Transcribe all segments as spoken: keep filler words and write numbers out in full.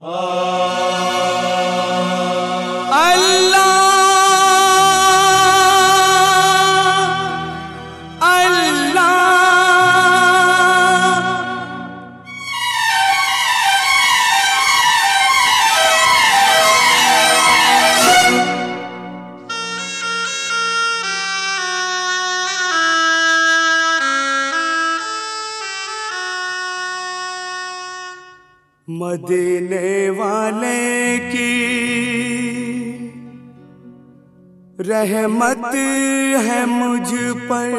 मदीने वाले की रहमत है मुझ पर,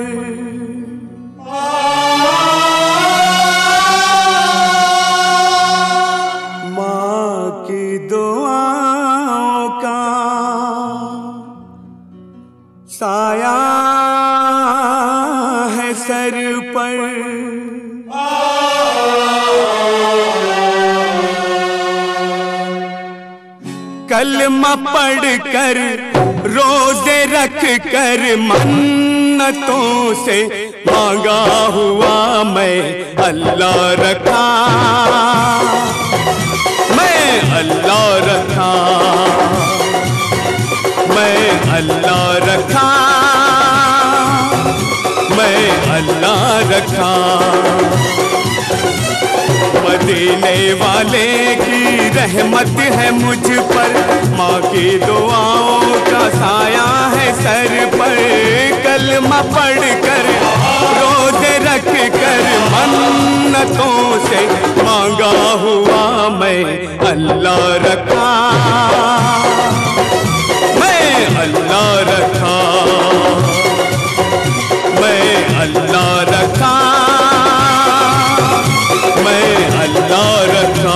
माँ की दुआओं का साया है सर पर। कलमा पढ़ कर रोजे रख कर मन्नतों से मांगा हुआ मैं अल्लाह रखा, मैं अल्लाह रखा, मैं अल्लाह रखा, मैं अल्लाह रखा। मदीने वाले की रहमत है मुझ पर, माँ की दुआओं का साया है सर पर। कलमा पढ़ कर रोज़े रख कर मन्नतों से मांगा हुआ मैं अल्लाह रखा, मैं अल्लाह रखा, मैं अल्लाह रखा, मैं अल्लाह रखा।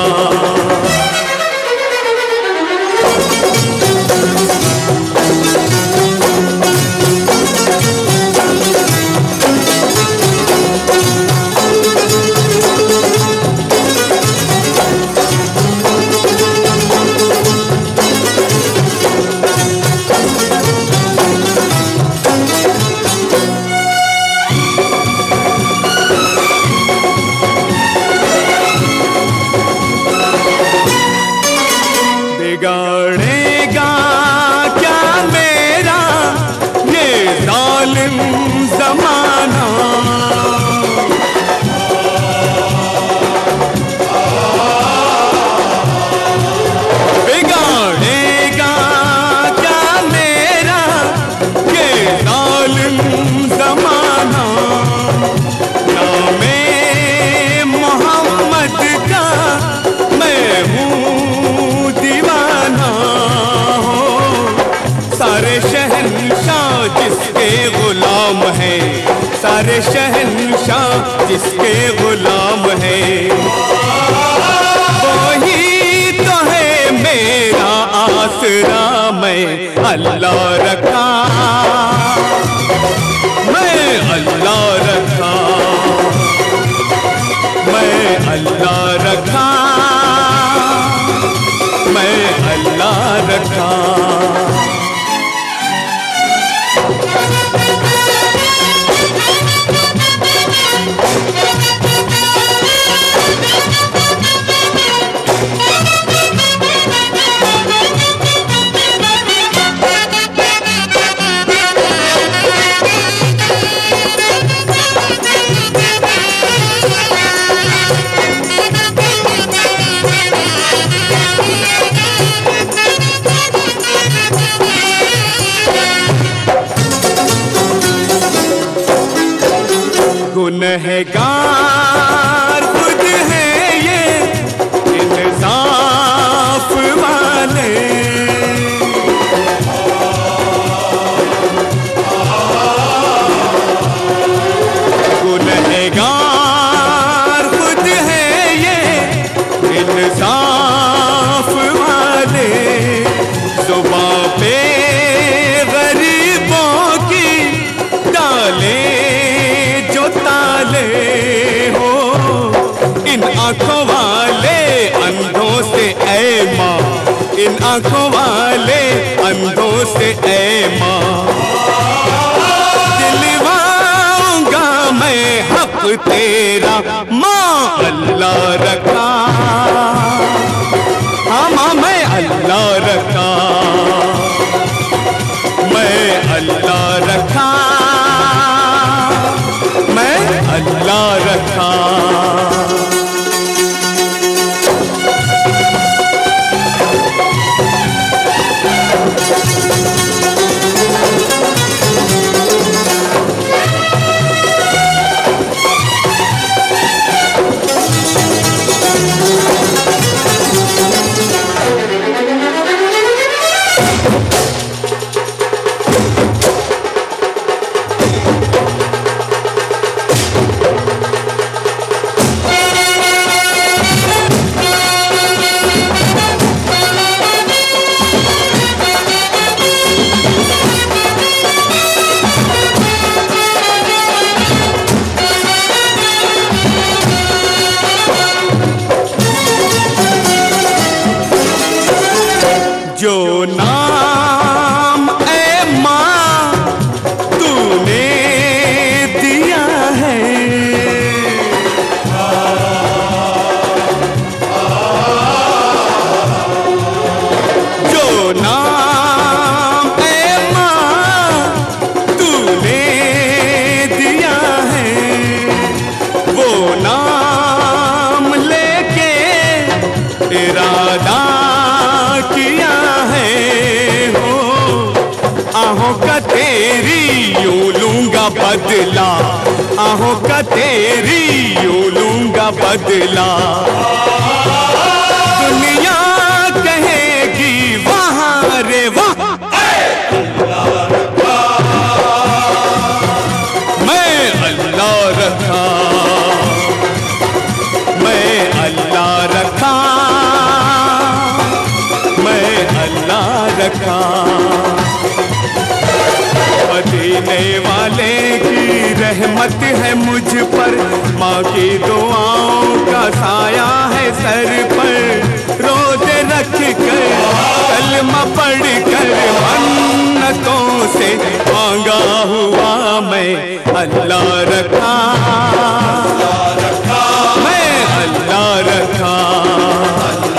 बिगाड़ेगा क्या मेरा ये जालिम ज़माना, बिगाड़ेगा क्या मेरा ये जालिम ज़माना। नामे मोहम्मद का मैं हूँ दीवाना, हो सारे शहंशाह जिसके गुलाम है, सारे शहंशाह जिसके गुलाम है, वही तो है मेरा आसरा। मैं अल्लाह रखा, मैं अल्लाह रखा, मैं अल्लाह रखा, मैं अल्लाह रखा। गुनहगार खुद है ये इंसाफ वाले, गुनहगार खुद है ये इंसाफ वाले। जुबां पे गरीबों की डाले ताले हो, इन आंखों वाले अंधों से ऐ माँ, इन आंखों वाले अंधों से ऐ माँ। दिलवाऊंगा मैं हक तेरा, माँ अल्लाह रखा, अल्लाह रखा, मैं अल्लाह रखा, मैं अल्लाह रखा। जो नाम ऐ माँ तूने दिया है, जो नाम ऐ माँ तूने दिया है, वो नाम लेके इरादा किया है हो। आहों का तेरी यूं लूंगा बदला, आहों का तेरी यूं लूंगा बदला। दुनिया कहेगी वहाँ रे वाह, मैं अल्लाह रखा, मैं अल्लाह रखा, अल्लाह रखा। मदीने वाले की रहमत है मुझ पर, माँ की दुआओं का साया है सर पर। रोज़े रख कर कलमा पढ़ कर मन्नतों से मांगा हुआ मैं अल्लाह रखा, मैं अल्लाह रखा।